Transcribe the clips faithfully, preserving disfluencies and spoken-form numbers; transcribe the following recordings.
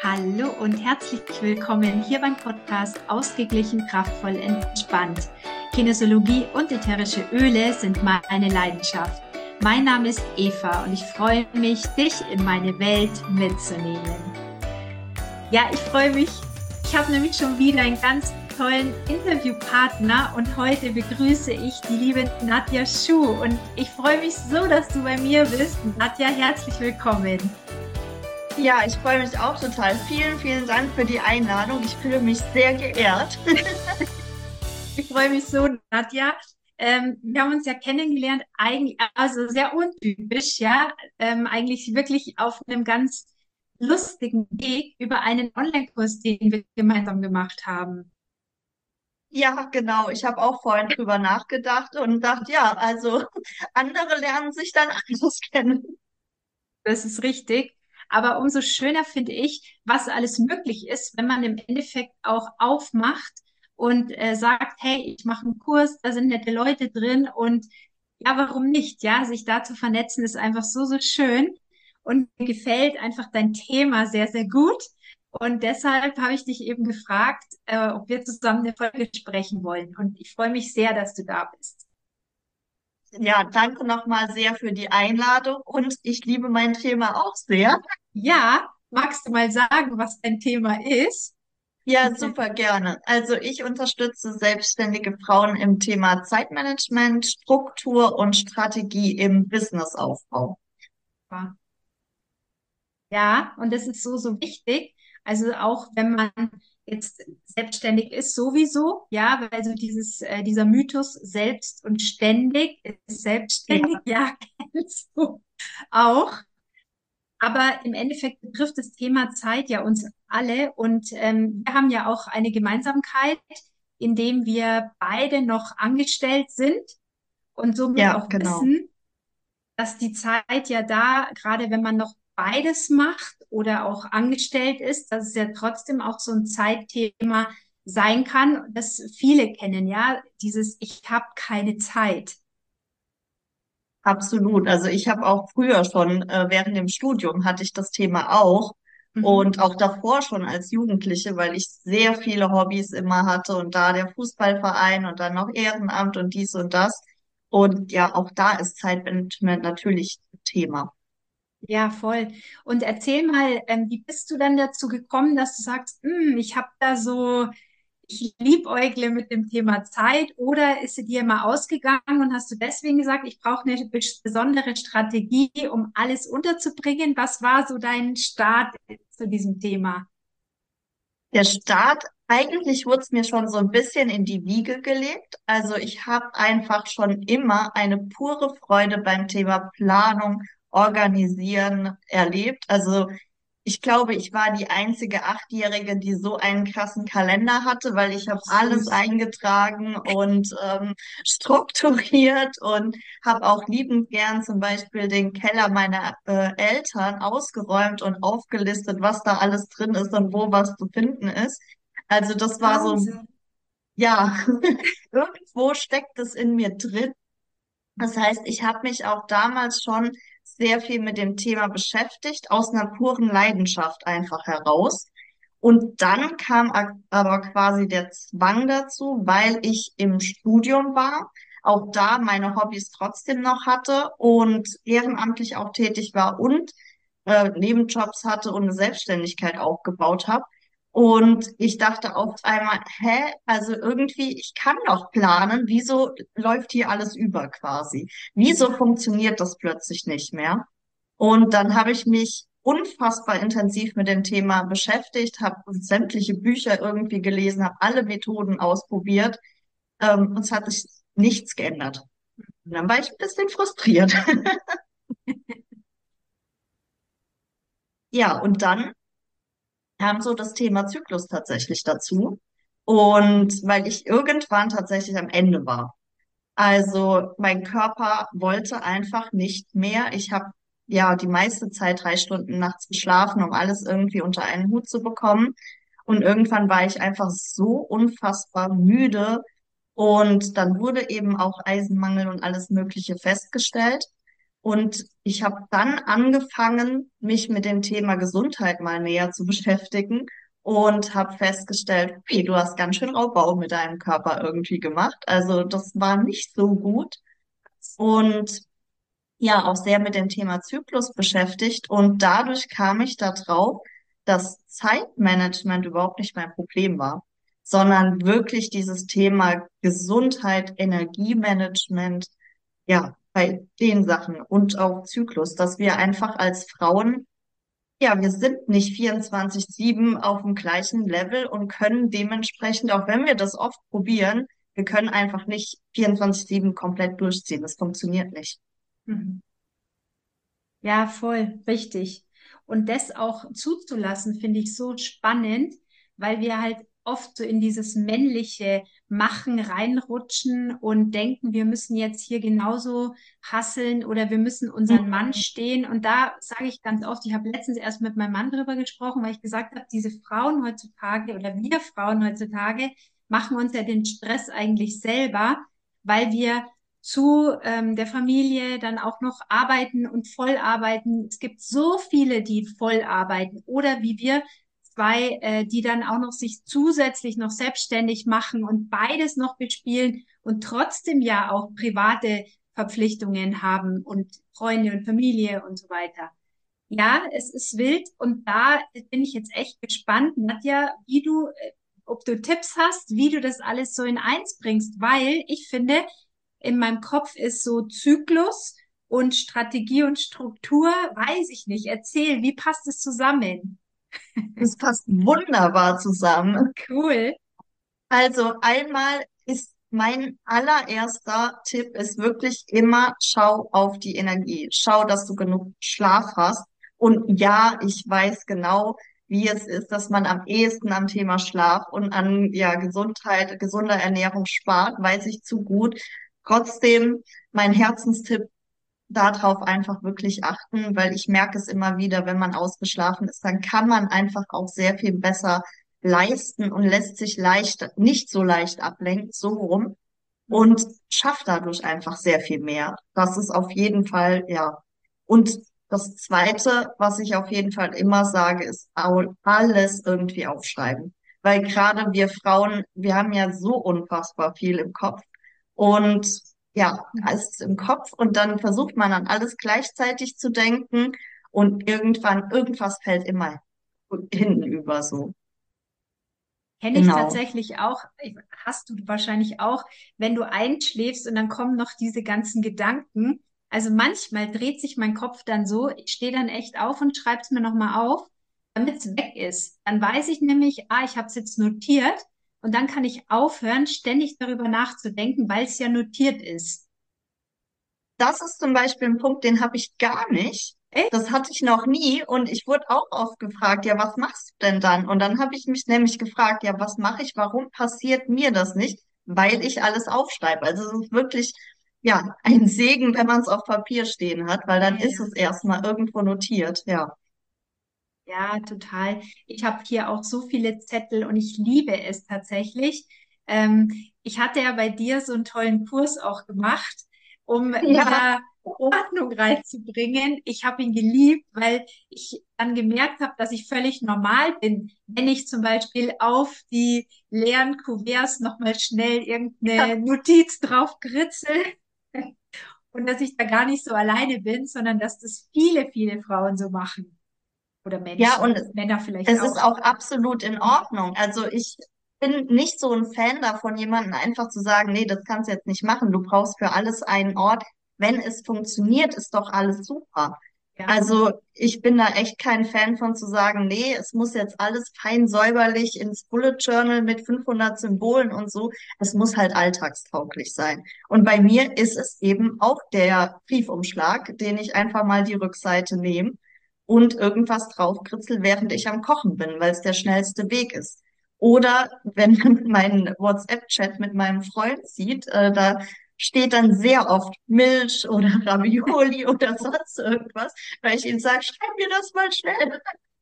Hallo und herzlich willkommen hier beim Podcast Ausgeglichen, kraftvoll, entspannt. Kinesiologie und ätherische Öle sind meine Leidenschaft. Mein Name ist Eva und ich freue mich, dich in meine Welt mitzunehmen. Ja, ich freue mich. Ich habe nämlich schon wieder einen ganz tollen Interviewpartner und heute begrüße ich die liebe Nadja Schuh und ich freue mich so, dass du bei mir bist. Nadja, herzlich willkommen. Ja, ich freue mich auch total. Vielen, vielen Dank für die Einladung. Ich fühle mich sehr geehrt. Ich freue mich so, Nadja. Ähm, wir haben uns ja kennengelernt, eigentlich, also sehr untypisch, ja, ähm, eigentlich wirklich auf einem ganz lustigen Weg über einen Online-Kurs, den wir gemeinsam gemacht haben. Ja, genau. Ich habe auch vorhin drüber nachgedacht und dachte, ja, also andere lernen sich dann anders kennen. Das ist richtig. Aber umso schöner finde ich, was alles möglich ist, wenn man im Endeffekt auch aufmacht und äh, sagt, hey, ich mache einen Kurs, da sind nette Leute drin und ja, warum nicht? Ja, sich da zu vernetzen ist einfach so, so schön und mir gefällt einfach dein Thema sehr, sehr gut. Und deshalb habe ich dich eben gefragt, äh, ob wir zusammen eine Folge sprechen wollen. Und ich freue mich sehr, dass du da bist. Ja, danke nochmal sehr für die Einladung und ich liebe mein Thema auch sehr. Ja, magst du mal sagen, was dein Thema ist? Ja, super gerne. Also ich unterstütze selbstständige Frauen im Thema Zeitmanagement, Struktur und Strategie im Businessaufbau. Ja, und das ist so, so wichtig. Also auch wenn man jetzt selbstständig ist, sowieso, ja, weil so dieses, äh, dieser Mythos selbst und ständig ist selbstständig, Ja, ja, kennst du auch. Aber im Endeffekt betrifft das Thema Zeit ja uns alle und ähm, wir haben ja auch eine Gemeinsamkeit, indem wir beide noch angestellt sind und somit ja, auch genau. wissen, dass die Zeit ja da, gerade wenn man noch beides macht oder auch angestellt ist, dass es ja trotzdem auch so ein Zeitthema sein kann, das viele kennen, ja, dieses Ich habe keine Zeit. Absolut. Also ich habe auch früher schon, äh, während dem Studium hatte ich das Thema auch Mhm. und auch davor schon als Jugendliche, weil ich sehr viele Hobbys immer hatte und da der Fußballverein und dann noch Ehrenamt und dies und das. Und ja, auch da ist Zeitmanagement natürlich Thema. Ja, voll. Und erzähl mal, ähm, wie bist du dann dazu gekommen, dass du sagst, "Hm, ich habe da so, ich liebäugle mit dem Thema Zeit, oder ist sie dir mal ausgegangen und hast du deswegen gesagt, ich brauche eine bes- besondere Strategie, um alles unterzubringen? Was war so dein Start zu diesem Thema? Der Start, eigentlich wurde es mir schon so ein bisschen in die Wiege gelegt. Also ich habe einfach schon immer eine pure Freude beim Thema Planung, Organisieren erlebt. Also ich glaube, ich war die einzige Achtjährige, die so einen krassen Kalender hatte, weil ich habe Ach, alles süß. eingetragen und ähm, strukturiert und habe auch liebend gern zum Beispiel den Keller meiner äh, Eltern ausgeräumt und aufgelistet, was da alles drin ist und wo was zu finden ist. Also das war so, Wahnsinn. ja, irgendwo steckt es in mir drin. Das heißt, ich habe mich auch damals schon sehr viel mit dem Thema beschäftigt, aus einer puren Leidenschaft einfach heraus. Und dann kam a- aber quasi der Zwang dazu, weil ich im Studium war, auch da meine Hobbys trotzdem noch hatte und ehrenamtlich auch tätig war und äh, Nebenjobs hatte und eine Selbstständigkeit aufgebaut habe. Und ich dachte auf einmal, hä, also irgendwie, ich kann doch planen, wieso läuft hier alles über quasi? Wieso funktioniert das plötzlich nicht mehr? Und dann habe ich mich unfassbar intensiv mit dem Thema beschäftigt, habe sämtliche Bücher irgendwie gelesen, habe alle Methoden ausprobiert, ähm, und es hat sich nichts geändert. Und dann war ich ein bisschen frustriert. Ja, und dann kam so das Thema Zyklus tatsächlich dazu. Und weil ich irgendwann tatsächlich am Ende war. Also mein Körper wollte einfach nicht mehr. Ich habe ja die meiste Zeit drei Stunden nachts geschlafen, um alles irgendwie unter einen Hut zu bekommen. Und irgendwann war ich einfach so unfassbar müde. Und dann wurde eben auch Eisenmangel und alles Mögliche festgestellt. Und ich habe dann angefangen, mich mit dem Thema Gesundheit mal näher zu beschäftigen und habe festgestellt, okay, du hast ganz schön Raubbau mit deinem Körper irgendwie gemacht. Also das war nicht so gut. Und ja, auch sehr mit dem Thema Zyklus beschäftigt. Und dadurch kam ich da drauf, dass Zeitmanagement überhaupt nicht mein Problem war, sondern wirklich dieses Thema Gesundheit, Energiemanagement, ja, bei den Sachen und auch Zyklus, dass wir einfach als Frauen, ja, wir sind nicht vierundzwanzig sieben auf dem gleichen Level und können dementsprechend, auch wenn wir das oft probieren, wir können einfach nicht vierundzwanzig sieben komplett durchziehen. Das funktioniert nicht. Mhm. Ja, voll, richtig. Und das auch zuzulassen, finde ich so spannend, weil wir halt oft so in dieses männliche Machen reinrutschen und denken, wir müssen jetzt hier genauso hasseln oder wir müssen unseren Mann stehen. Und da sage ich ganz oft, ich habe letztens erst mit meinem Mann drüber gesprochen, weil ich gesagt habe, diese Frauen heutzutage oder wir Frauen heutzutage machen uns ja den Stress eigentlich selber, weil wir zu ähm, der Familie dann auch noch arbeiten und voll arbeiten. Es gibt so viele, die voll arbeiten oder wie wir zwei, äh, die dann auch noch sich zusätzlich noch selbstständig machen und beides noch bespielen und trotzdem ja auch private Verpflichtungen haben und Freunde und Familie und so weiter. Ja, es ist wild und da bin ich jetzt echt gespannt, Nadja, wie du, äh, ob du Tipps hast, wie du das alles so in eins bringst, weil ich finde, in meinem Kopf ist so Zyklus und Strategie und Struktur, weiß ich nicht. Erzähl, wie passt es zusammen? Das passt wunderbar zusammen. Cool. Also einmal ist mein allererster Tipp ist wirklich immer, schau auf die Energie. Schau, dass du genug Schlaf hast. Und ja, ich weiß genau, wie es ist, dass man am ehesten am Thema Schlaf und an, ja, Gesundheit, gesunder Ernährung spart, weiß ich zu gut. Trotzdem, mein Herzenstipp, darauf einfach wirklich achten, weil ich merke es immer wieder, wenn man ausgeschlafen ist, dann kann man einfach auch sehr viel besser leisten und lässt sich leicht, nicht so leicht ablenken, so rum, und schafft dadurch einfach sehr viel mehr. Das ist auf jeden Fall, ja. Und das Zweite, was ich auf jeden Fall immer sage, ist au- alles irgendwie aufschreiben. Weil gerade wir Frauen, wir haben ja so unfassbar viel im Kopf. Und ja, alles ist im Kopf und dann versucht man an alles gleichzeitig zu denken und irgendwann, irgendwas fällt immer hinten über so. Kenne ich Genau. tatsächlich auch, hast du wahrscheinlich auch, wenn du einschläfst und dann kommen noch diese ganzen Gedanken. Also manchmal dreht sich mein Kopf dann so, ich stehe dann echt auf und schreibe es mir nochmal auf, damit es weg ist. Dann weiß ich nämlich, ah, ich habe es jetzt notiert und dann kann ich aufhören, ständig darüber nachzudenken, weil es ja notiert ist. Das ist zum Beispiel ein Punkt, den habe ich gar nicht. Echt? Das hatte ich noch nie und ich wurde auch oft gefragt, ja, was machst du denn dann? Und dann habe ich mich nämlich gefragt, ja, was mache ich? Warum passiert mir das nicht? Weil ich alles aufschreibe. Also es ist wirklich, ja, ein Segen, wenn man es auf Papier stehen hat, weil dann ist Ja. es erstmal irgendwo notiert, ja. Ja, total. Ich habe hier auch so viele Zettel und ich liebe es tatsächlich. Ähm, ich hatte ja bei dir so einen tollen Kurs auch gemacht, um Ja, wieder Ordnung reinzubringen. Ich habe ihn geliebt, weil ich dann gemerkt habe, dass ich völlig normal bin, wenn ich zum Beispiel auf die leeren Kuverts nochmal schnell irgendeine Notiz drauf kritzel und dass ich da gar nicht so alleine bin, sondern dass das viele, viele Frauen so machen oder ja, und Menschen, Männer vielleicht es ist auch. auch absolut in Ordnung. Also ich bin nicht so ein Fan davon, jemanden einfach zu sagen, nee, das kannst du jetzt nicht machen. Du brauchst für alles einen Ort. Wenn es funktioniert, ist doch alles super. Ja, Also ich bin da echt kein Fan von zu sagen, nee, es muss jetzt alles fein säuberlich ins Bullet Journal mit fünfhundert Symbolen und so. Es muss halt alltagstauglich sein. Und bei mir ist es eben auch der Briefumschlag, den ich einfach mal die Rückseite nehme und irgendwas draufkritzel, während ich am Kochen bin, weil es der schnellste Weg ist. Oder wenn man meinen WhatsApp-Chat mit meinem Freund sieht, äh, da steht dann sehr oft Milch oder Ravioli oder sonst irgendwas, weil ich ihm sage, schreib mir das mal schnell.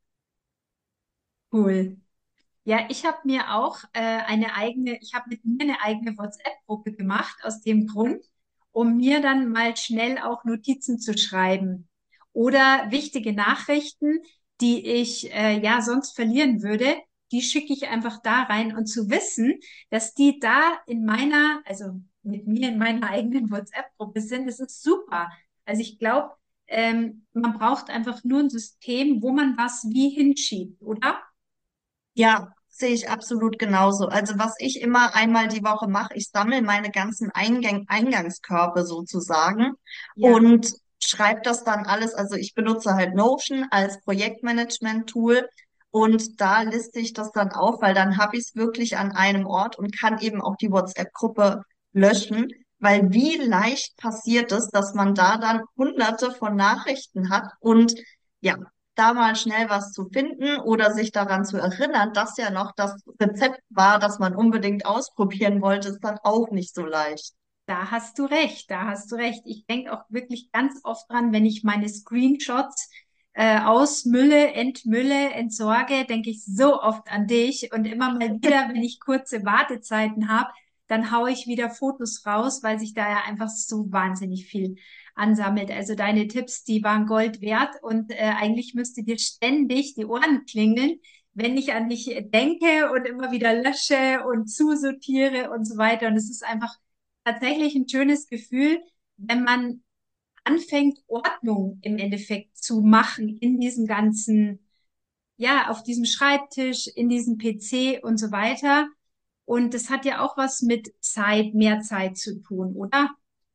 cool. Ja, ich habe mir auch äh, eine eigene, ich habe mit mir eine eigene WhatsApp-Gruppe gemacht aus dem Grund. um mir dann mal schnell auch Notizen zu schreiben. Oder wichtige Nachrichten, die ich äh, ja sonst verlieren würde, die schicke ich einfach da rein. Und zu wissen, dass die da in meiner, also mit mir in meiner eigenen WhatsApp-Gruppe sind, das ist super. Also ich glaube, ähm, man braucht einfach nur ein System, wo man was wie hinschiebt, oder? Ja, sehe ich absolut genauso. Also was ich immer einmal die Woche mache, ich sammle meine ganzen Eingang Eingangskörbe sozusagen Ja, und schreibe das dann alles. Also ich benutze halt Notion als Projektmanagement-Tool und da liste ich das dann auf, weil dann habe ich es wirklich an einem Ort und kann eben auch die WhatsApp-Gruppe löschen. Weil wie leicht passiert es, dass man da dann hunderte von Nachrichten hat und ja, da mal schnell was zu finden oder sich daran zu erinnern, dass ja noch das Rezept war, das man unbedingt ausprobieren wollte, ist dann auch nicht so leicht. da hast du recht, da hast du recht. Ich denke auch wirklich ganz oft dran, wenn ich meine Screenshots äh, ausmülle, entmülle, entsorge, denke ich so oft an dich. Und immer mal wieder, wenn ich kurze Wartezeiten habe, dann haue ich wieder Fotos raus, weil sich da ja einfach so wahnsinnig viel ansammelt. Also deine Tipps, die waren Gold wert und äh, eigentlich müsste dir ständig die Ohren klingeln, wenn ich an dich denke und immer wieder lösche und zusortiere und so weiter. Und es ist einfach tatsächlich ein schönes Gefühl, wenn man anfängt, Ordnung im Endeffekt zu machen in diesem ganzen, ja, auf diesem Schreibtisch, in diesem P C und so weiter. Und das hat ja auch was mit Zeit, mehr Zeit zu tun, oder?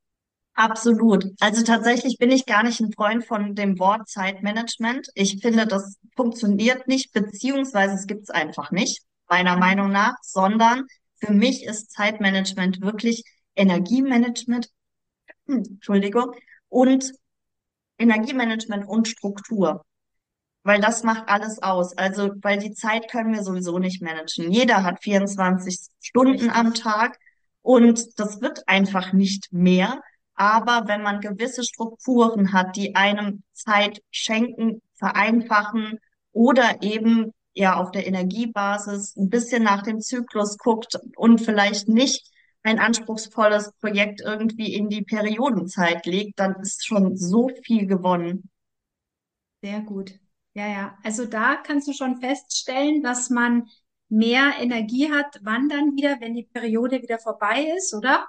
Absolut. Also tatsächlich bin ich gar nicht ein Freund von dem Wort Zeitmanagement. Ich finde, das funktioniert nicht, beziehungsweise es gibt es einfach nicht, meiner Meinung nach, sondern für mich ist Zeitmanagement wirklich Energiemanagement, hm, Entschuldigung, und Energiemanagement und Struktur. Weil das macht alles aus. Also, weil die Zeit können wir sowieso nicht managen. Jeder hat vierundzwanzig Stunden am Richtig. Tag und das wird einfach nicht mehr. Aber wenn man gewisse Strukturen hat, die einem Zeit schenken, vereinfachen oder eben ja auf der Energiebasis ein bisschen nach dem Zyklus guckt und vielleicht nicht ein anspruchsvolles Projekt irgendwie in die Periodenzeit legt, dann ist schon so viel gewonnen. Sehr gut. Ja, ja. Also da kannst du schon feststellen, dass man mehr Energie hat, wann dann wieder, wenn die Periode wieder vorbei ist, oder?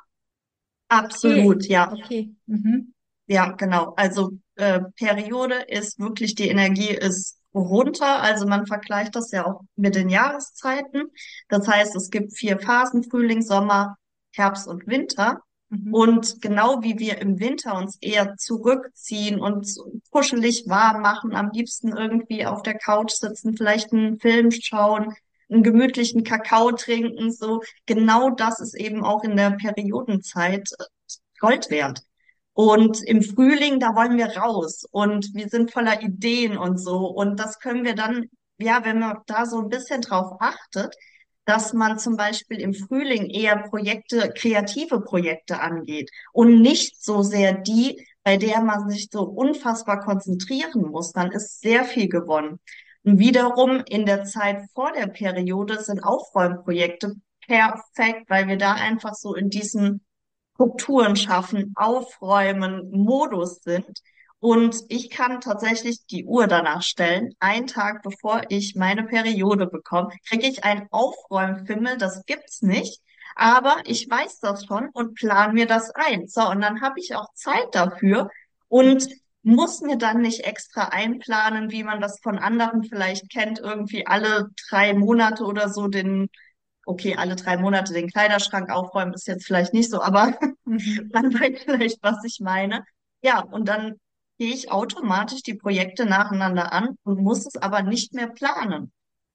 Okay, Absolut, ja. okay. Mhm. Ja, genau. Also äh, Periode ist wirklich, die Energie ist runter. Also man vergleicht das ja auch mit den Jahreszeiten. Das heißt, es gibt vier Phasen: Frühling, Sommer, Herbst und Winter. Mhm. Und genau wie wir im Winter uns eher zurückziehen und so kuschelig warm machen, am liebsten irgendwie auf der Couch sitzen, vielleicht einen Film schauen, einen gemütlichen Kakao trinken, so genau das ist eben auch in der Periodenzeit äh, Gold wert. Und im Frühling, da wollen wir raus und wir sind voller Ideen und so. Und das können wir dann, ja, wenn man da so ein bisschen drauf achtet, dass man zum Beispiel im Frühling eher Projekte, kreative Projekte angeht und nicht so sehr die, bei der man sich so unfassbar konzentrieren muss, dann ist sehr viel gewonnen. Und wiederum in der Zeit vor der Periode sind Aufräumprojekte perfekt, weil wir da einfach so in diesem Strukturen schaffen, aufräumen, Modus sind. Und ich kann tatsächlich die Uhr danach stellen. Einen Tag bevor ich meine Periode bekomme, kriege ich einen Aufräumfimmel. Das gibt's nicht. Aber ich weiß das schon und plane mir das ein. So, und dann habe ich auch Zeit dafür und muss mir dann nicht extra einplanen, wie man das von anderen vielleicht kennt, irgendwie alle drei Monate oder so den, okay, alle drei Monate den Kleiderschrank aufräumen ist jetzt vielleicht nicht so, aber Mhm. man weiß vielleicht, was ich meine. Ja, und dann gehe ich automatisch die Projekte nacheinander an und muss es aber nicht mehr planen.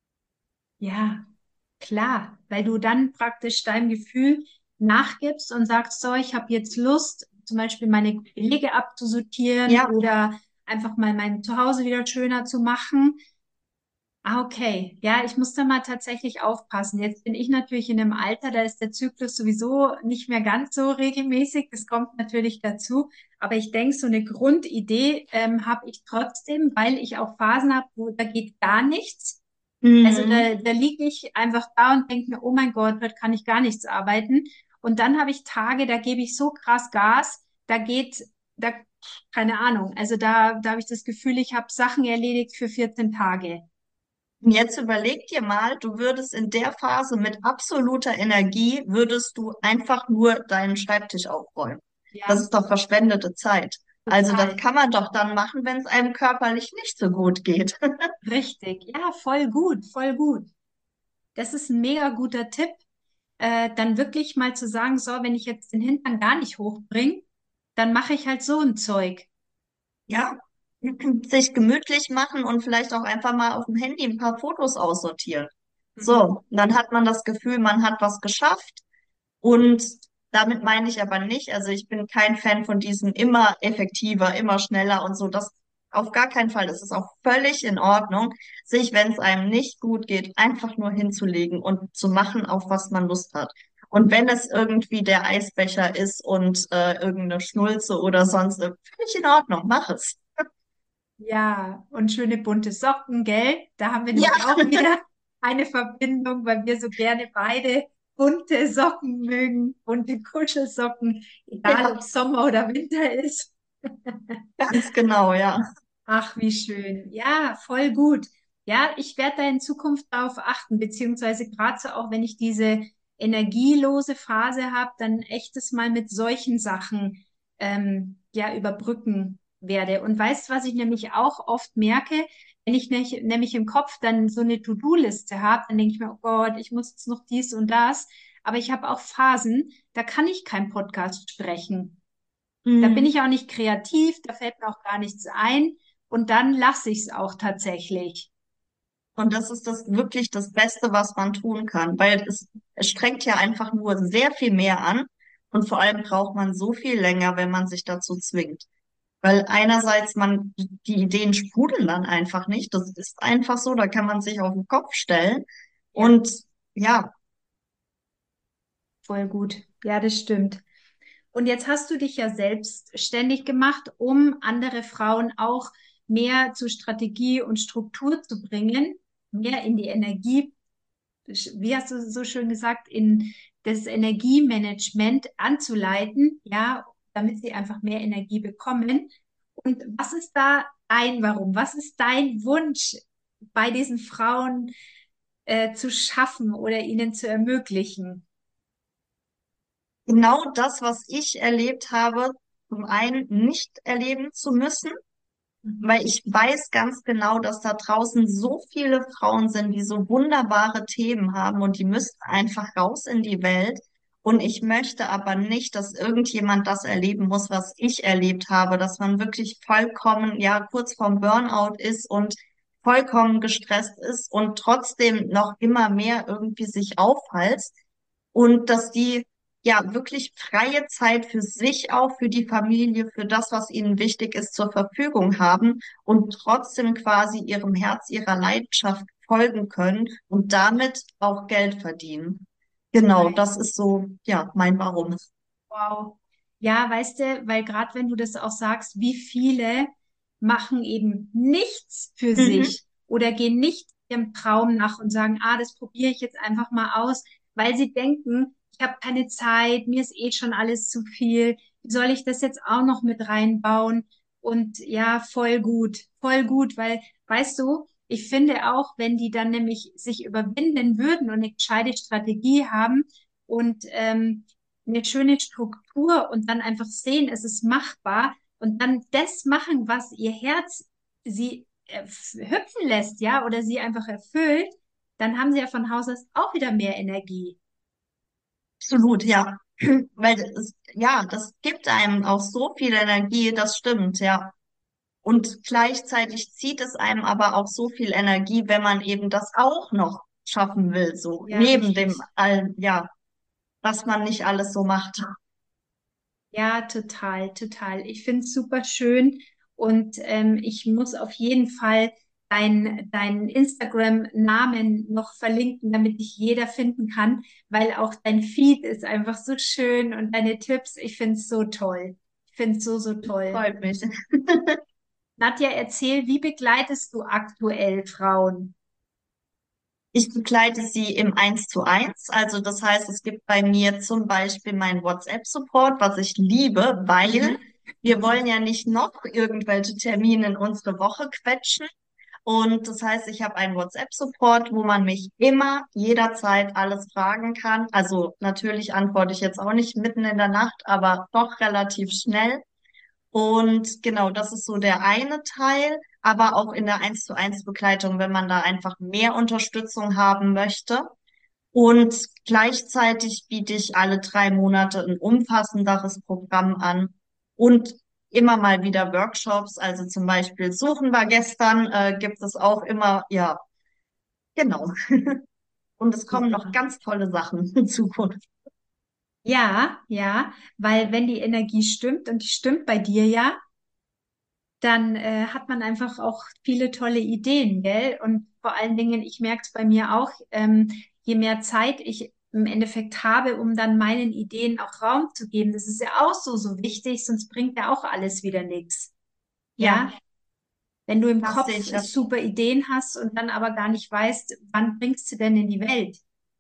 Ja, klar, weil du dann praktisch deinem Gefühl nachgibst und sagst, so, ich habe jetzt Lust, zum Beispiel meine Belege abzusortieren Ja, oder einfach mal mein Zuhause wieder schöner zu machen. Ah, okay. Ja, ich muss da mal tatsächlich aufpassen. Jetzt bin ich natürlich in einem Alter, da ist der Zyklus sowieso nicht mehr ganz so regelmäßig. Das kommt natürlich dazu. Aber ich denke, so eine Grundidee ähm, habe ich trotzdem, weil ich auch Phasen habe, wo da geht gar nichts. Also mhm. da, da liege ich einfach da und denke mir, oh mein Gott, heute kann ich gar nichts arbeiten. Und dann habe ich Tage, da gebe ich so krass Gas. da geht, da, keine Ahnung, also da, da habe ich das Gefühl, ich habe Sachen erledigt für vierzehn Tage. Und jetzt überleg dir mal, du würdest in der Phase mit absoluter Energie, würdest du einfach nur deinen Schreibtisch aufräumen. Das Ja, ist doch verschwendete Zeit. Also das total. kann man doch dann machen, wenn es einem körperlich nicht so gut geht. Richtig. Ja, voll gut, voll gut. Das ist ein mega guter Tipp, äh, dann wirklich mal zu sagen, so, wenn ich jetzt den Hintern gar nicht hochbringe, dann mache ich halt so ein Zeug. Ja, sich gemütlich machen und vielleicht auch einfach mal auf dem Handy ein paar Fotos aussortieren. Mhm. So, dann hat man das Gefühl, man hat was geschafft. Und damit meine ich aber nicht, also ich bin kein Fan von diesem immer effektiver, immer schneller und so. Das auf gar keinen Fall. Das ist auch völlig in Ordnung, sich, wenn es einem nicht gut geht, einfach nur hinzulegen und zu machen, auf was man Lust hat. Und wenn es irgendwie der Eisbecher ist und äh, irgendeine Schnulze oder sonst, äh, völlig in Ordnung, mach es. Ja, und schöne bunte Socken, gell? Da haben wir Ja, nämlich auch wieder eine Verbindung, weil wir so gerne beide bunte Socken mögen, bunte Kuschelsocken, egal ja, ob Sommer oder Winter ist. ganz genau, ja. Ach, wie schön. Ja, voll gut. Ja, ich werde da in Zukunft darauf achten, beziehungsweise gerade so auch, wenn ich diese energielose Phase habe, dann echtes Mal mit solchen Sachen ähm, ja überbrücken werde. Und weißt, was ich nämlich auch oft merke, wenn ich nämlich, nämlich im Kopf dann so eine To-Do-Liste habe, dann denke ich mir, oh Gott, ich muss jetzt noch dies und das. Aber ich habe auch Phasen, da kann ich keinen Podcast sprechen. Da bin Mhm. ich auch nicht kreativ, da fällt mir auch gar nichts ein und dann lasse ich es auch tatsächlich. Und das ist das wirklich das Beste, was man tun kann, weil es, es strengt ja einfach nur sehr viel mehr an und vor allem braucht man so viel länger, wenn man sich dazu zwingt. Weil einerseits man, die Ideen sprudeln dann einfach nicht. Das ist einfach so, da kann man sich auf den Kopf stellen. Ja, Und ja, voll gut. Ja, das stimmt. Und jetzt hast du dich ja selbstständig gemacht, um andere Frauen auch mehr zu Strategie und Struktur zu bringen, mehr in die Energie, wie hast du so schön gesagt, in das Energiemanagement anzuleiten, ja, damit sie einfach mehr Energie bekommen. Und was ist da dein Warum? Was ist dein Wunsch bei diesen Frauen äh, zu schaffen oder ihnen zu ermöglichen? genau das, was ich erlebt habe, zum einen nicht erleben zu müssen. Mhm. Weil ich weiß ganz genau, dass da draußen so viele Frauen sind, die so wunderbare Themen haben und die müssten einfach raus in die Welt. Und ich möchte aber nicht, dass irgendjemand das erleben muss, was ich erlebt habe, dass man wirklich vollkommen, ja, kurz vorm Burnout ist und vollkommen gestresst ist und trotzdem noch immer mehr irgendwie sich aufhalst und dass die ja wirklich freie Zeit für sich auch, für die Familie, für das, was ihnen wichtig ist, zur Verfügung haben und trotzdem quasi ihrem Herz, ihrer Leidenschaft folgen können und damit auch Geld verdienen. Genau, Geil. das ist so, ja, mein Warum. Wow. Ja, weißt du, weil gerade wenn du das auch sagst, wie viele machen eben nichts für Mhm. sich oder gehen nicht ihrem Traum nach und sagen, ah, das probiere ich jetzt einfach mal aus, weil sie denken, ich habe keine Zeit, mir ist eh schon alles zu viel, wie soll ich das jetzt auch noch mit reinbauen? Und ja, voll gut, voll gut, weil, weißt du, ich finde auch, wenn die dann nämlich sich überwinden würden und eine gescheite Strategie haben und ähm, eine schöne Struktur und dann einfach sehen, es ist machbar und dann das machen, was ihr Herz sie äh, hüpfen lässt, ja, oder sie einfach erfüllt, dann haben sie ja von Haus aus auch wieder mehr Energie. Absolut, ja. Weil es, ja, das gibt einem auch so viel Energie, das stimmt, ja. Und gleichzeitig zieht es einem aber auch so viel Energie, wenn man eben das auch noch schaffen will, so Ja, neben dem richtig. all, ja, was man nicht alles so macht. Ja, total, total. Ich finde es super schön und ähm, ich muss auf jeden Fall dein, deinen Instagram-Namen noch verlinken, damit dich jeder finden kann, weil auch dein Feed ist einfach so schön und deine Tipps, ich finde es so toll. Ich finde es so, so toll. Freut mich. Nadja, erzähl, wie begleitest du aktuell Frauen? Ich begleite sie im Eins zu eins. Also das heißt, es gibt bei mir zum Beispiel meinen WhatsApp-Support, was ich liebe, weil Mhm. wir wollen ja nicht noch irgendwelche Termine in unsere Woche quetschen. Und das heißt, ich habe einen WhatsApp-Support, wo man mich immer, jederzeit alles fragen kann. Also natürlich antworte ich jetzt auch nicht mitten in der Nacht, aber doch relativ schnell. Und genau, das ist so der eine Teil, aber auch in der Eins zu eins Begleitung, wenn man da einfach mehr Unterstützung haben möchte. Und gleichzeitig biete ich alle drei Monate ein umfassenderes Programm an und immer mal wieder Workshops. Also zum Beispiel Suchen war gestern, äh, gibt es auch immer, ja, genau. Und es kommen noch Super. ganz tolle Sachen in Zukunft. Ja, ja, weil wenn die Energie stimmt und die stimmt bei dir ja, dann äh, hat man einfach auch viele tolle Ideen, gell? Und vor allen Dingen, ich merke es bei mir auch, ähm, je mehr Zeit ich im Endeffekt habe, um dann meinen Ideen auch Raum zu geben, das ist ja auch so, so wichtig, sonst bringt ja auch alles wieder nichts. Ja, Ja, wenn du im das sehe Kopf ich ja. super Ideen hast und dann aber gar nicht weißt, wann bringst du denn in die Welt?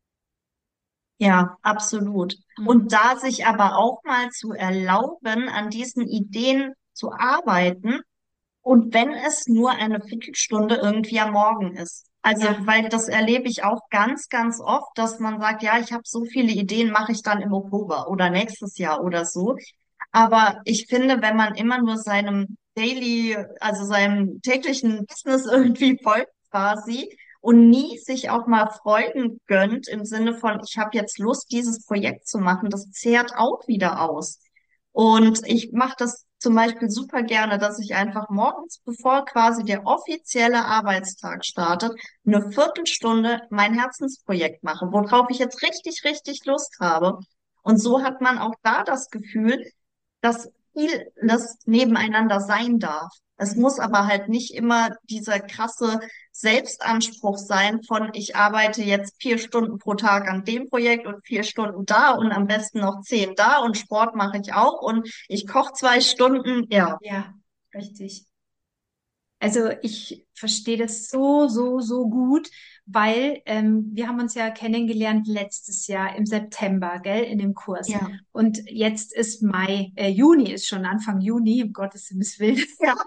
Ja, absolut. Und Mhm. da sich aber auch mal zu erlauben, an diesen Ideen zu arbeiten, und wenn es nur eine Viertelstunde irgendwie am Morgen ist. Also, Ja, weil das erlebe ich auch ganz, ganz oft, dass man sagt, ja, ich habe so viele Ideen, mache ich dann im Oktober oder nächstes Jahr oder so. Aber ich finde, wenn man immer nur seinem Daily, also seinem täglichen Business irgendwie folgt quasi und nie sich auch mal Freuden gönnt im Sinne von, ich habe jetzt Lust, dieses Projekt zu machen, das zehrt auch wieder aus. Und ich mache das zum Beispiel super gerne, dass ich einfach morgens, bevor quasi der offizielle Arbeitstag startet, eine Viertelstunde mein Herzensprojekt mache, worauf ich jetzt richtig, richtig Lust habe. Und so hat man auch da das Gefühl, dass vieles nebeneinander sein darf. Es muss aber halt nicht immer dieser krasse Selbstanspruch sein von, ich arbeite jetzt vier Stunden pro Tag an dem Projekt und vier Stunden da und am besten noch zehn da und Sport mache ich auch und ich koche zwei Stunden. Ja, ja, richtig. Also ich verstehe das so, so, so gut, weil ähm, wir haben uns ja kennengelernt letztes Jahr im September, gell, in dem Kurs. ja, Und jetzt ist Mai, äh, Juni ist schon Anfang Juni, um Gottes Willen. ja,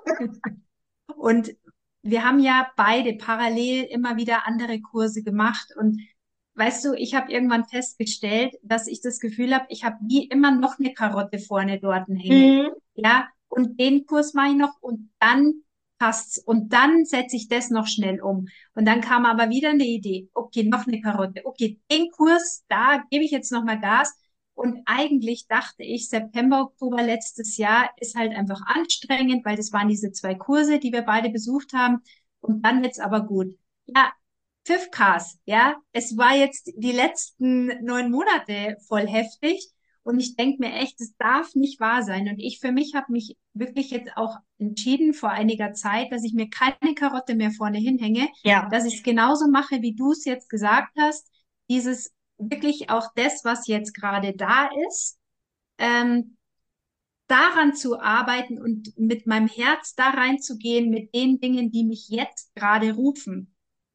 Und wir haben ja beide parallel immer wieder andere Kurse gemacht. Und weißt du, ich habe irgendwann festgestellt, dass ich das Gefühl habe, ich habe wie immer noch eine Karotte vorne dort hängen. mhm, Ja, und den Kurs mache ich noch und dann passt's. Und dann setze ich das noch schnell um. Und dann kam aber wieder eine Idee. Okay, noch eine Karotte. Okay, den Kurs, da gebe ich jetzt noch mal Gas. Und eigentlich dachte ich, September, Oktober letztes Jahr ist halt einfach anstrengend, weil das waren diese zwei Kurse, die wir beide besucht haben. Und dann wird's aber gut. Ja, Pfiffkas, ja. Es war jetzt die letzten neun Monate voll heftig. Und ich denke mir echt, es darf nicht wahr sein. Und ich für mich habe mich wirklich jetzt auch entschieden vor einiger Zeit, dass ich mir keine Karotte mehr vorne hinhänge, ja, dass ich es genauso mache, wie du es jetzt gesagt hast. Dieses wirklich auch das, was jetzt gerade da ist, ähm, daran zu arbeiten und mit meinem Herz da reinzugehen, mit den Dingen, die mich jetzt gerade rufen.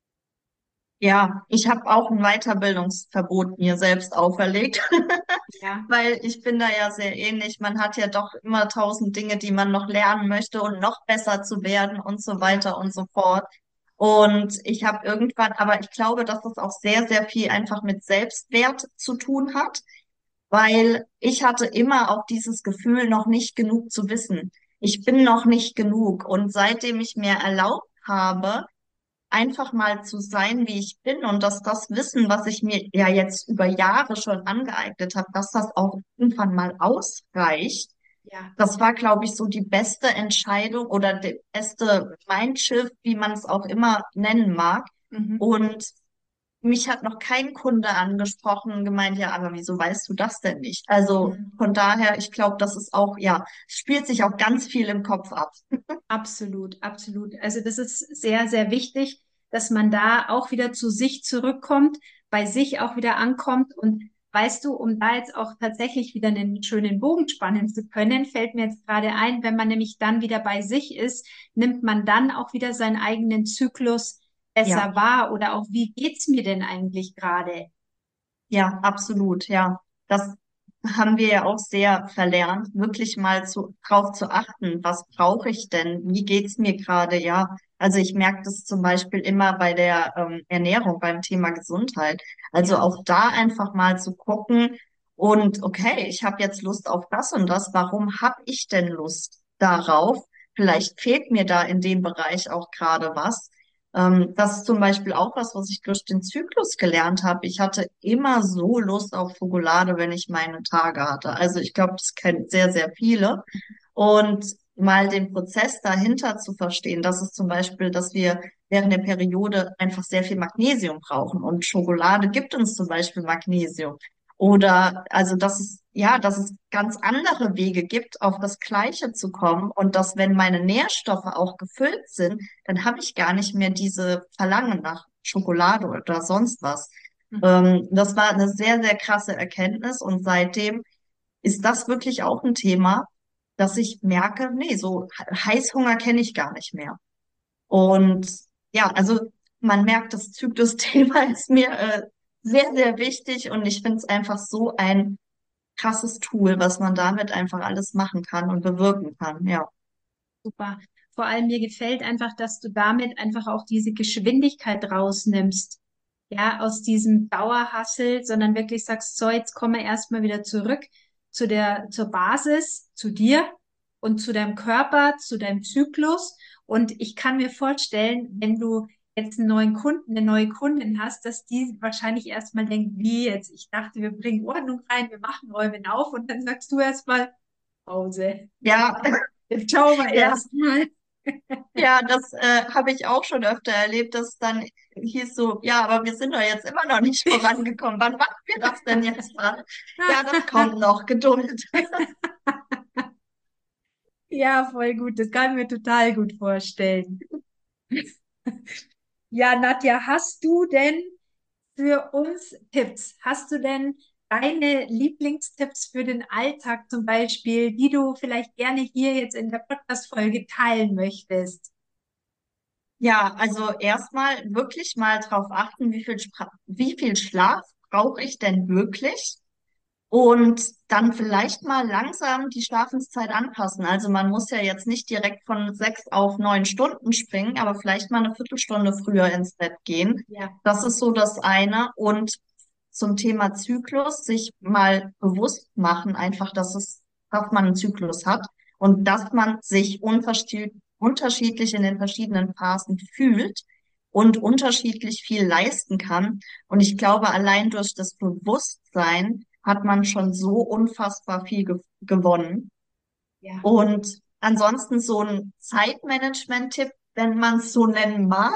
ja. Ich habe auch ein Weiterbildungsverbot mir selbst auferlegt. Ja, Weil ich bin da ja sehr ähnlich. Man hat ja doch immer tausend Dinge, die man noch lernen möchte und noch besser zu werden und so ja, weiter und so fort. Und ich habe irgendwann, aber ich glaube, dass das auch sehr, sehr viel einfach mit Selbstwert zu tun hat, weil ich hatte immer auch dieses Gefühl, noch nicht genug zu wissen. Ich bin noch nicht genug. Und seitdem ich mir erlaubt habe, einfach mal zu sein, wie ich bin und dass das Wissen, was ich mir ja jetzt über Jahre schon angeeignet habe, dass das auch irgendwann mal ausreicht. ja. Das war, glaube ich, so die beste Entscheidung oder der beste Mindshift, wie man es auch immer nennen mag. Mhm. Und mich hat noch kein Kunde angesprochen und gemeint, ja, aber wieso weißt du das denn nicht? Also Mhm. von daher, ich glaube, das ist auch, ja, spielt sich auch ganz viel im Kopf ab. Absolut, absolut. Also das ist sehr, sehr wichtig, dass man da auch wieder zu sich zurückkommt, bei sich auch wieder ankommt. Und weißt du, um da jetzt auch tatsächlich wieder einen schönen Bogen spannen zu können, fällt mir jetzt gerade ein, wenn man nämlich dann wieder bei sich ist, nimmt man dann auch wieder seinen eigenen Zyklus Ja, besser wahr oder auch wie geht's mir denn eigentlich gerade? ja, absolut, ja. Das haben wir ja auch sehr verlernt, wirklich mal zu, drauf zu achten, was brauche ich denn? Wie geht's mir gerade? Ja, also ich merke das zum Beispiel immer bei der ähm, Ernährung, beim Thema Gesundheit. Also Ja, auch da einfach mal zu gucken und okay, ich habe jetzt Lust auf das und das. Warum habe ich denn Lust darauf? Vielleicht fehlt mir da in dem Bereich auch gerade was. Ähm, das ist zum Beispiel auch was, was ich durch den Zyklus gelernt habe. Ich hatte immer so Lust auf Schokolade, wenn ich meine Tage hatte. Also ich glaube, das kennen sehr, sehr viele. Und mal den Prozess dahinter zu verstehen, dass es zum Beispiel, dass wir während der Periode einfach sehr viel Magnesium brauchen. Und Schokolade gibt uns zum Beispiel Magnesium. Oder also, dass es, ja, dass es ganz andere Wege gibt, auf das Gleiche zu kommen. Und dass, wenn meine Nährstoffe auch gefüllt sind, dann habe ich gar nicht mehr diese Verlangen nach Schokolade oder sonst was. mhm. Ähm, das war eine sehr, sehr krasse Erkenntnis und seitdem ist das wirklich auch ein Thema, dass ich merke, nee, so He- Heißhunger kenne ich gar nicht mehr. Und ja, also man merkt, das Zyklus-Thema ist mir äh, sehr, sehr wichtig und ich finde es einfach so ein krasses Tool, was man damit einfach alles machen kann und bewirken kann. Ja, Super. Vor allem mir gefällt einfach, dass du damit einfach auch diese Geschwindigkeit rausnimmst. Ja, aus diesem Dauerhassel, sondern wirklich sagst, so, jetzt kommen wir erstmal wieder zurück zu der, zur Basis, zu dir und zu deinem Körper, zu deinem Zyklus. Und ich kann mir vorstellen, wenn du jetzt einen neuen Kunden, eine neue Kundin hast, dass die wahrscheinlich erstmal denkt, wie jetzt? Ich dachte, wir bringen Ordnung rein, wir machen Räume auf und dann sagst du erstmal Pause. ja, Jetzt schauen wir ja. erstmal. Ja, das äh, habe ich auch schon öfter erlebt, dass dann hieß so, ja, aber wir sind doch jetzt immer noch nicht vorangekommen. Wann machen wir das denn jetzt mal? Ja, das kommt noch, Geduld. Ja, voll gut. Das kann ich mir total gut vorstellen. Ja, Nadja, hast du denn für uns Tipps? Hast du denn deine Lieblingstipps für den Alltag zum Beispiel, die du vielleicht gerne hier jetzt in der Podcast-Folge teilen möchtest? Ja, also erstmal wirklich mal drauf achten, wie viel, Spra wie viel Schlaf brauche ich denn wirklich? Und dann vielleicht mal langsam die Schlafenszeit anpassen. Also man muss ja jetzt nicht direkt von sechs auf neun Stunden springen, aber vielleicht mal eine Viertelstunde früher ins Bett gehen. Ja, Das ist so das eine. Und zum Thema Zyklus, sich mal bewusst machen, einfach, dass es, dass man einen Zyklus hat und dass man sich unterschied- unterschiedlich in den verschiedenen Phasen fühlt und unterschiedlich viel leisten kann. Und ich glaube, allein durch das Bewusstsein hat man schon so unfassbar viel ge gewonnen. ja. Und ansonsten so ein Zeitmanagement-Tipp, wenn man es so nennen mag,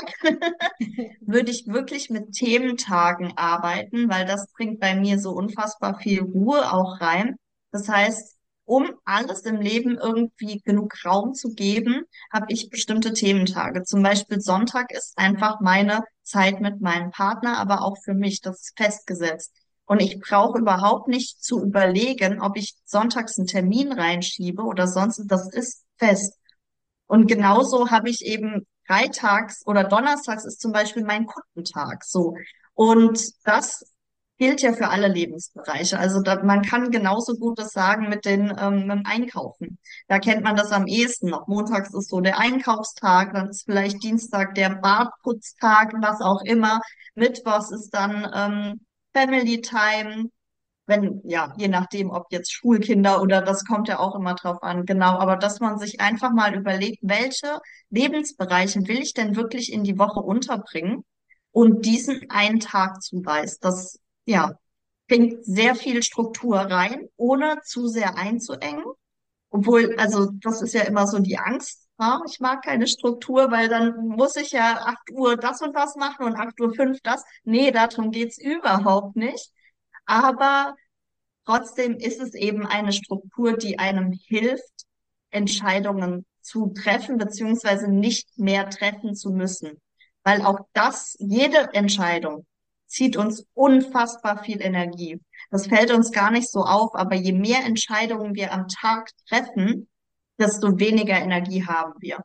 würde ich wirklich mit Thementagen arbeiten, weil das bringt bei mir so unfassbar viel Ruhe auch rein. Das heißt, um alles im Leben irgendwie genug Raum zu geben, habe ich bestimmte Thementage. Zum Beispiel Sonntag ist einfach meine Zeit mit meinem Partner, aber auch für mich. Das ist festgesetzt. Und ich brauche überhaupt nicht zu überlegen, ob ich sonntags einen Termin reinschiebe oder sonst. Das ist fest. Und genauso habe ich eben freitags oder donnerstags ist zum Beispiel mein Kundentag. So. Und das gilt ja für alle Lebensbereiche. Also da, man kann genauso gut das sagen mit den, ähm, mit dem Einkaufen. Da kennt man das am ehesten noch. Montags ist so der Einkaufstag, dann ist vielleicht Dienstag der Bartputztag, was auch immer. Mittwochs ist dann ähm, Family Time, wenn, ja, je nachdem, ob jetzt Schulkinder oder das kommt ja auch immer drauf an, genau, aber dass man sich einfach mal überlegt, welche Lebensbereiche will ich denn wirklich in die Woche unterbringen und diesen einen Tag zuweist. Das, ja, bringt sehr viel Struktur rein, ohne zu sehr einzuengen. Obwohl, also das ist ja immer so die Angst. Ja, ich mag keine Struktur, weil dann muss ich ja acht Uhr das und das machen und acht Uhr fünf das. Nee, darum geht's überhaupt nicht. Aber trotzdem ist es eben eine Struktur, die einem hilft, Entscheidungen zu treffen, beziehungsweise nicht mehr treffen zu müssen. Weil auch das, jede Entscheidung zieht uns unfassbar viel Energie. Das fällt uns gar nicht so auf, aber je mehr Entscheidungen wir am Tag treffen, desto weniger Energie haben wir.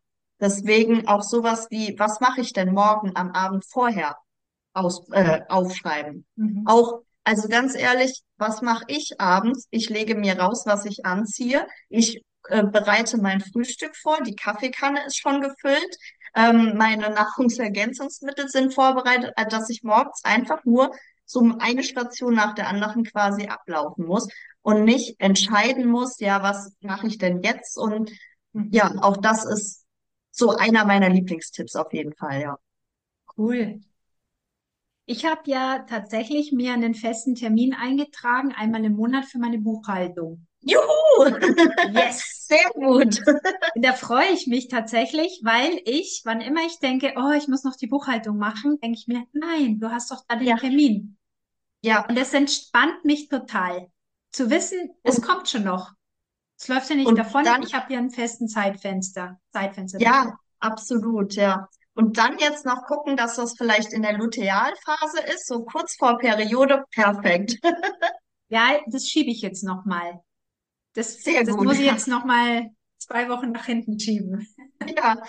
Deswegen auch sowas wie, was mache ich denn morgen am Abend vorher aus, äh, aufschreiben? Mhm. Auch, also ganz ehrlich, was mache ich abends? Ich lege mir raus, was ich anziehe. Ich äh, bereite mein Frühstück vor. Die Kaffeekanne ist schon gefüllt. Ähm, meine Nahrungsergänzungsmittel sind vorbereitet, äh, dass ich morgens einfach nur so eine Station nach der anderen quasi ablaufen muss und nicht entscheiden muss, ja, was mache ich denn jetzt? Und Mhm. ja, auch das ist so einer meiner Lieblingstipps auf jeden Fall, ja. Cool. Ich habe ja tatsächlich mir einen festen Termin eingetragen, einmal im Monat für meine Buchhaltung. Juhu! Yes! Sehr gut. Da freue ich mich tatsächlich, weil ich, wann immer ich denke, oh, ich muss noch die Buchhaltung machen, denke ich mir, nein, du hast doch da den Ja, Termin. ja. Und es entspannt mich total, zu wissen, es Und, kommt schon noch. Es läuft ja nicht und davon. dann, Ich habe hier einen festen Zeitfenster, Zeitfenster dafür. ja, absolut, ja. Und dann jetzt noch gucken, dass das vielleicht in der Lutealphase ist, so kurz vor Periode, perfekt. Ja, das schiebe ich jetzt nochmal. Das, Sehr das gut, muss ich ja. jetzt nochmal zwei Wochen nach hinten schieben. Ja,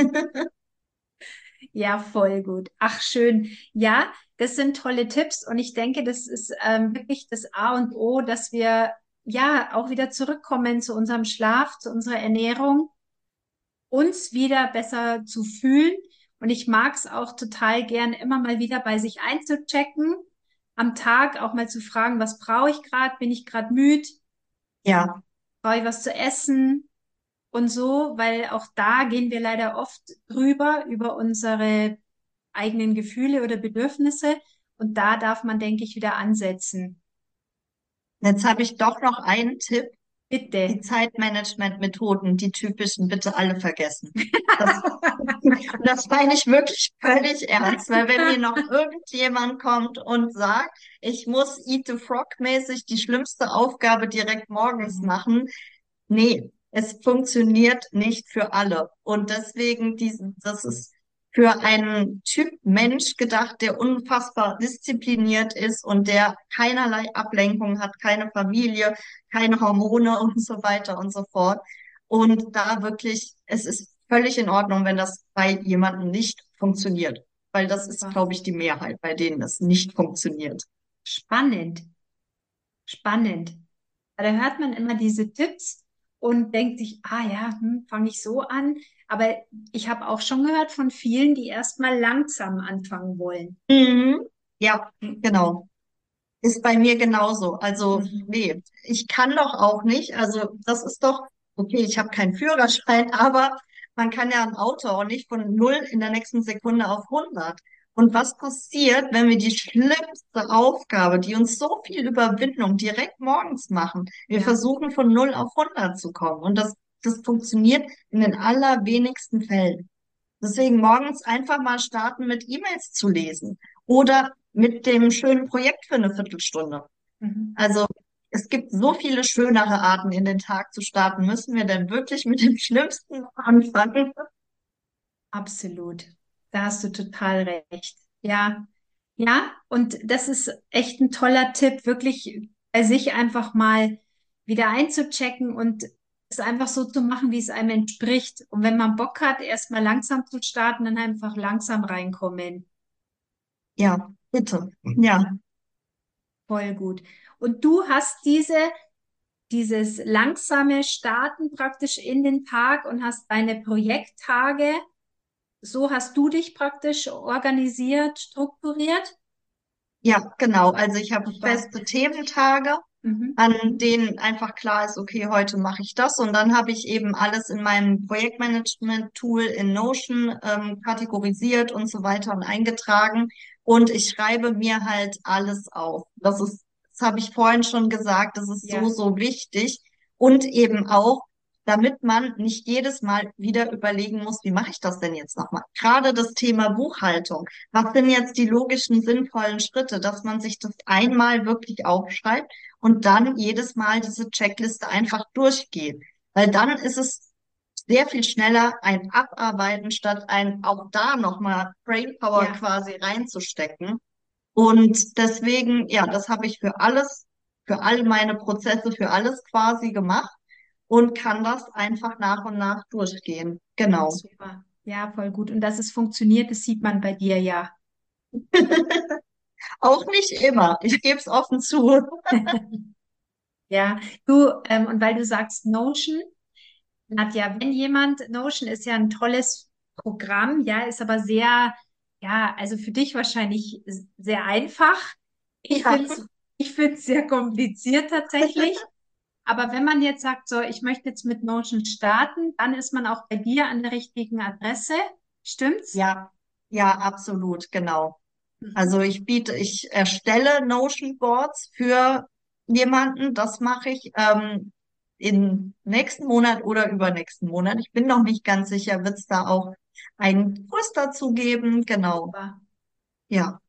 Ja, voll gut. Ach, schön. Ja, das sind tolle Tipps und ich denke, das ist ähm, wirklich das A und O, dass wir ja auch wieder zurückkommen zu unserem Schlaf, zu unserer Ernährung, uns wieder besser zu fühlen. Und ich mag es auch total gern, immer mal wieder bei sich einzuchecken, am Tag auch mal zu fragen, was brauche ich gerade? Bin ich gerade müde? ja. Brauche ich was zu essen? Und so, weil auch da gehen wir leider oft drüber, über unsere eigenen Gefühle oder Bedürfnisse. Und da darf man, denke ich, wieder ansetzen. Jetzt habe ich doch noch einen Tipp. Die Bitte. Zeitmanagement-Methoden, die typischen, bitte alle vergessen. Das, das meine ich wirklich völlig ernst, weil wenn mir noch irgendjemand kommt und sagt, ich muss Eat the Frog mäßig die schlimmste Aufgabe direkt morgens Mhm. machen, nee, es funktioniert nicht für alle. Und deswegen diesen, das ist für einen Typ Mensch gedacht, der unfassbar diszipliniert ist und der keinerlei Ablenkung hat, keine Familie, keine Hormone und so weiter und so fort. Und da wirklich, es ist völlig in Ordnung, wenn das bei jemandem nicht funktioniert. Weil das ist, Super. glaube ich, die Mehrheit, bei denen es nicht funktioniert. Spannend. Spannend. Da hört man immer diese Tipps und denkt sich, ah ja, hm, fange ich so an. Aber ich habe auch schon gehört von vielen, die erstmal langsam anfangen wollen. Mhm. Ja, genau. Ist bei mir genauso. Also, Mhm. nee, ich kann doch auch nicht. Also, das ist doch, okay, ich habe keinen Führerschein, aber man kann ja ein Auto auch nicht von null in der nächsten Sekunde auf hundert. Und was passiert, wenn wir die schlimmste Aufgabe, die uns so viel Überwindung direkt morgens machen? Wir Ja, versuchen von null auf hundert zu kommen. Und das, das funktioniert in den allerwenigsten Fällen. Deswegen morgens einfach mal starten, mit E-Mails zu lesen oder mit dem schönen Projekt für eine Viertelstunde. mhm. Also es gibt so viele schönere Arten, in den Tag zu starten. Müssen wir denn wirklich mit dem Schlimmsten anfangen? Absolut. Da hast du total recht. Ja, ja, und das ist echt ein toller Tipp, wirklich bei sich einfach mal wieder einzuchecken und es einfach so zu machen, wie es einem entspricht. Und wenn man Bock hat, erstmal langsam zu starten, dann einfach langsam reinkommen. Ja, bitte. Ja, Voll gut. Und du hast diese, dieses langsame Starten praktisch in den Tag und hast deine Projekttage. So hast du dich praktisch organisiert, strukturiert? ja, genau. Also ich habe Super. feste Thementage, Mhm. an denen einfach klar ist, okay, heute mache ich das. Und dann habe ich eben alles in meinem Projektmanagement-Tool in Notion ähm, kategorisiert und so weiter und eingetragen. Und ich schreibe mir halt alles auf. Das ist, das habe ich vorhin schon gesagt, das ist so, Ja, so wichtig. Und eben auch, damit man nicht jedes Mal wieder überlegen muss, wie mache ich das denn jetzt nochmal? Gerade das Thema Buchhaltung. Was sind jetzt die logischen, sinnvollen Schritte, dass man sich das einmal wirklich aufschreibt und dann jedes Mal diese Checkliste einfach durchgehen. Weil dann ist es sehr viel schneller ein Abarbeiten, statt ein auch da nochmal Brainpower ja, quasi reinzustecken. Und deswegen, ja, das habe ich für alles, für all meine Prozesse, für alles quasi gemacht. und kann das einfach nach und nach durchgehen. Genau. Super. Ja, voll gut. Und dass es funktioniert, das sieht man bei dir ja. Auch nicht immer. Ich gebe es offen zu. Ja, du, ähm, und weil du sagst Notion, Nadja, wenn jemand, Notion ist ja ein tolles Programm, ja, ist aber sehr, ja, also für dich wahrscheinlich sehr einfach. Ich Ja, finde es, ich finde es sehr kompliziert tatsächlich. Aber wenn man jetzt sagt, so, ich möchte jetzt mit Notion starten, dann ist man auch bei dir an der richtigen Adresse. Stimmt's? ja, ja, absolut, genau. Mhm. Also ich biete, ich erstelle Notion Boards für jemanden. Das mache ich ähm, im nächsten Monat oder übernächsten Monat. Ich bin noch nicht ganz sicher, wird es da auch einen Kurs dazu geben? Genau. Super. Ja,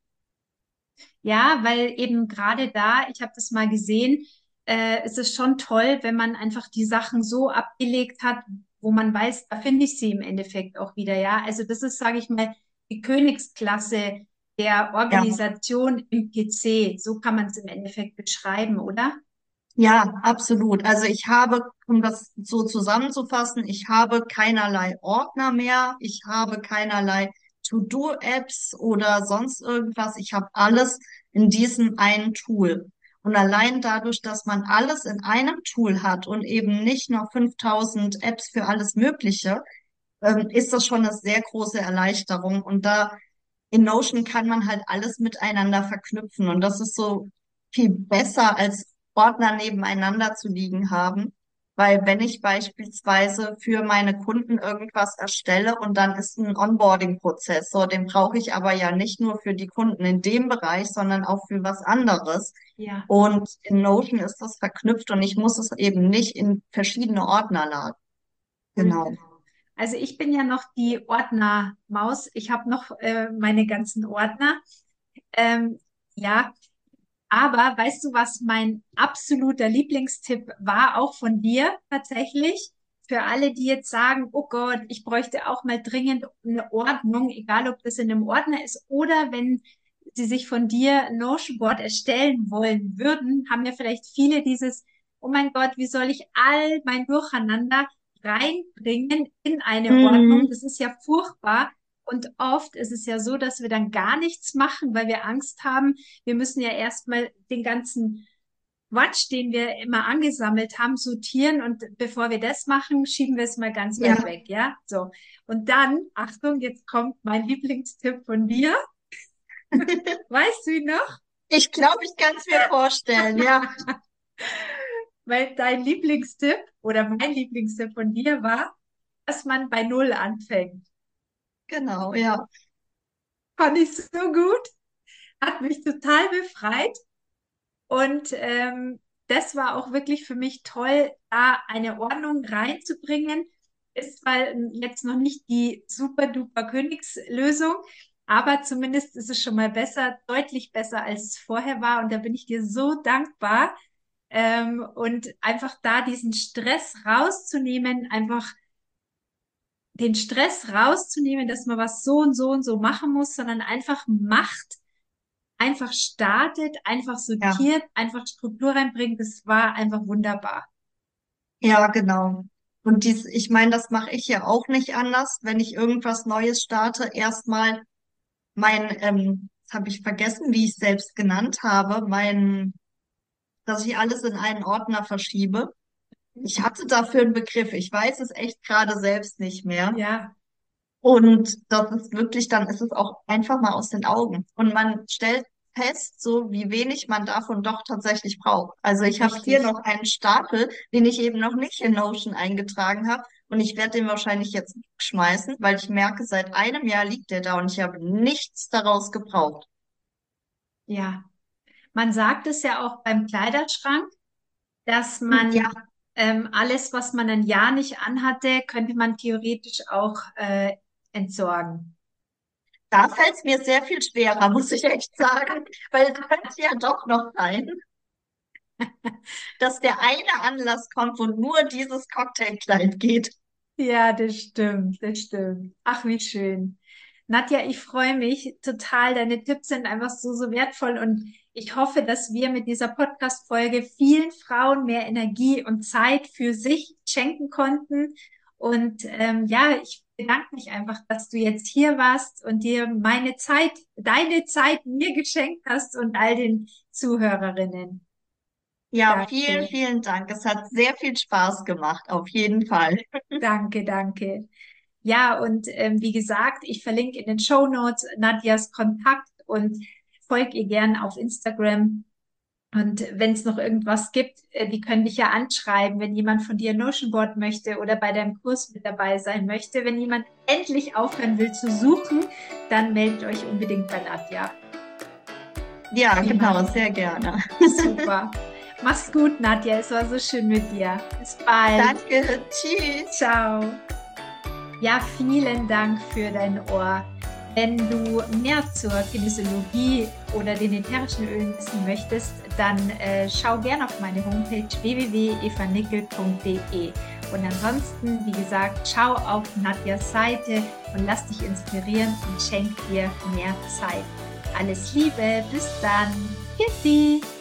Ja, weil eben gerade da, ich habe das mal gesehen, äh, es ist schon toll, wenn man einfach die Sachen so abgelegt hat, wo man weiß, da finde ich sie im Endeffekt auch wieder, ja. Also das ist, sage ich mal, die Königsklasse der ja, Organisation im P C. So kann man es im Endeffekt beschreiben, oder? ja, absolut. Also ich habe, um das so zusammenzufassen, ich habe keinerlei Ordner mehr. Ich habe keinerlei To-Do-Apps oder sonst irgendwas. Ich habe alles in diesem einen Tool. Und allein dadurch, dass man alles in einem Tool hat und eben nicht noch fünftausend Apps für alles Mögliche, ähm, ist das schon eine sehr große Erleichterung. Und da in Notion kann man halt alles miteinander verknüpfen. Und das ist so viel besser als Ordner nebeneinander zu liegen haben. Weil wenn ich beispielsweise für meine Kunden irgendwas erstelle und dann ist ein Onboarding-Prozess, so, den brauche ich aber ja nicht nur für die Kunden in dem Bereich, sondern auch für was anderes. Ja. Und in Notion ist das verknüpft und ich muss es eben nicht in verschiedene Ordner laden. Cool. Genau. Also ich bin ja noch die Ordnermaus. Ich habe noch äh, meine ganzen Ordner. Ähm, ja, aber weißt du, was mein absoluter Lieblingstipp war, auch von dir tatsächlich? Für alle, die jetzt sagen, oh Gott, ich bräuchte auch mal dringend eine Ordnung, egal ob das in einem Ordner ist oder wenn sie sich von dir ein Notion Board erstellen wollen würden, haben ja vielleicht viele dieses, oh mein Gott, wie soll ich all mein Durcheinander reinbringen in eine Ordnung? Mhm. Das ist ja furchtbar. Und oft ist es ja so, dass wir dann gar nichts machen, weil wir Angst haben, wir müssen ja erstmal den ganzen Quatsch, den wir immer angesammelt haben, sortieren und bevor wir das machen, schieben wir es mal ganz weit Ja, weg, ja? So. Und dann, Achtung, jetzt kommt mein Lieblingstipp von dir. Weißt du ihn noch? ich glaube, ich kann es mir vorstellen. Ja, Weil dein Lieblingstipp oder mein Lieblingstipp von dir war, dass man bei Null anfängt. genau, ja. Fand ich so gut, hat mich total befreit. Und ähm, das war auch wirklich für mich toll, da eine Ordnung reinzubringen. Ist zwar jetzt noch nicht die super-duper Königslösung, aber zumindest ist es schon mal besser, deutlich besser, als es vorher war. Und da bin ich dir so dankbar. Ähm, und einfach da diesen Stress rauszunehmen, einfach den Stress rauszunehmen, dass man was so und so und so machen muss, sondern einfach macht, einfach startet, einfach Ja, sortiert, einfach Struktur reinbringt. Das war einfach wunderbar. ja, genau. Und dies, ich meine, das mache ich ja auch nicht anders, wenn ich irgendwas Neues starte. Erstmal mein, ähm, das habe ich vergessen, wie ich es selbst genannt habe, mein, dass ich alles in einen Ordner verschiebe. Ich hatte dafür einen Begriff. Ich weiß es echt gerade selbst nicht mehr. Ja, Und das ist wirklich, dann ist es auch einfach mal aus den Augen. Und man stellt fest, so wie wenig man davon doch tatsächlich braucht. Also ich habe hier richtig. noch einen Stapel, den ich eben noch nicht in Notion eingetragen habe. Und ich werde den wahrscheinlich jetzt schmeißen, weil ich merke, seit einem Jahr liegt der da und ich habe nichts daraus gebraucht. Ja. Man sagt es ja auch beim Kleiderschrank, dass Ja, man ähm, alles, was man ein Jahr nicht anhatte, könnte man theoretisch auch äh, entsorgen. da fällt es mir sehr viel schwerer, muss ich echt sagen, weil es könnte ja doch noch sein, dass der eine Anlass kommt, wo nur dieses Cocktailkleid geht. Ja, das stimmt, das stimmt. Ach, wie schön. Nadja, ich freue mich total. Deine Tipps sind einfach so, so wertvoll und ich hoffe, dass wir mit dieser Podcast-Folge vielen Frauen mehr Energie und Zeit für sich schenken konnten. Und ähm, ja, ich bedanke mich einfach, dass du jetzt hier warst und dir meine Zeit, deine Zeit mir geschenkt hast und all den Zuhörerinnen. Ja, vielen, Danke, vielen Dank. Es hat sehr viel Spaß gemacht, auf jeden Fall. danke, danke. Ja, und ähm, wie gesagt, ich verlinke in den Shownotes Nadjas Kontakt und folge ihr gern auf Instagram. Und wenn es noch irgendwas gibt, äh, die können dich ja anschreiben, wenn jemand von dir ein Notion Board möchte oder bei deinem Kurs mit dabei sein möchte. Wenn jemand endlich aufhören will zu suchen, dann meldet euch unbedingt bei Nadja. Ja, genau, Prima. sehr gerne. Super. Mach's gut, Nadja. Es war so schön mit dir. Bis bald. Danke, tschüss. Ciao. Ja, vielen Dank für dein Ohr. Wenn du mehr zur Kinesiologie oder den ätherischen Ölen wissen möchtest, dann äh, schau gerne auf meine Homepage w w w punkt eva nickel punkt d e. Und ansonsten, wie gesagt, schau auf Nadjas Seite und lass dich inspirieren und schenk dir mehr Zeit. Alles Liebe, bis dann. Tschüssi!